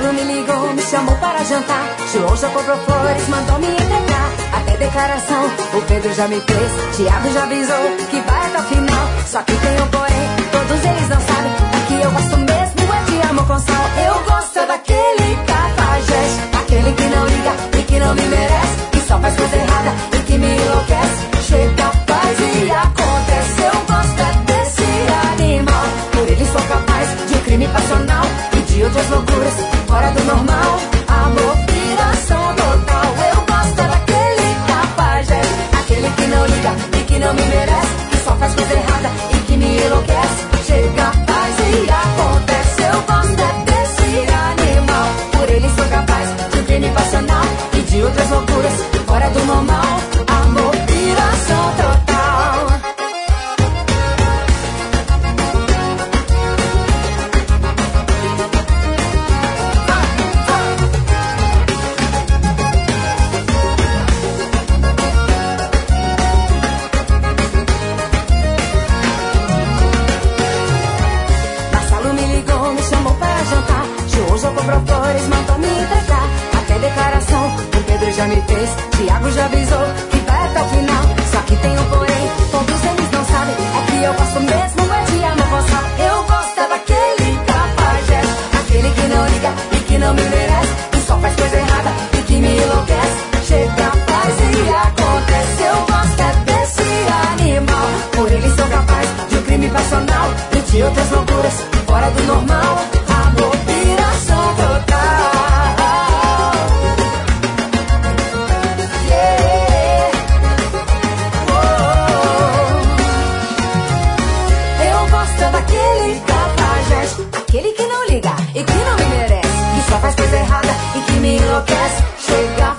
Marcelo me ligou, me chamou para jantar. João já comprou flores, mandou me entregar. Até declaração o Pedro já me fez. Thiago já avisou que vai até o final. Só que tem um porém, todos eles não sabem. É que eu gosto mesmo é de amor com sal. Eu gosto daquele cafajeste, aquele que não liga e que não me merece, que só faz coisa errada e que me enlouquece. Chega, faz e acontece. Eu gosto desse animal. Por ele sou capaz de um crime passional e de outras loucuras fora do normal. Amor, piração total. Eu gosto daquele cafajeste, aquele que não liga e que não me merece, que só faz coisa errada e que me enlouquece. Chega, faz e acontece. Eu gosto desse animal. Por ele sou capaz de um crime passional e de outras loucuras fora do normal. Amor, piração total. Marcelo me ligou, me chamou para jantar. João já comprou flores, mandou me entregar. Até declaração o Pedro já me fez. Thiago já avisou que vai até o final. Só que tem um porém, todos eles não sabem. É que eu gosto mesmo é de amor com sal. Eu gosto é daquele cafajeste, aquele que não liga e que não me merece, que só faz coisa errada e que me enlouquece. Chega, faz e acontece. Eu gosto é desse animal. Por ele sou capaz de um crime passional e de outras loucuras fora do normal. Amor, piração total. Daquele cafajeste, aquele que não liga e que não me merece, que só faz coisa errada e que me enlouquece. Chega,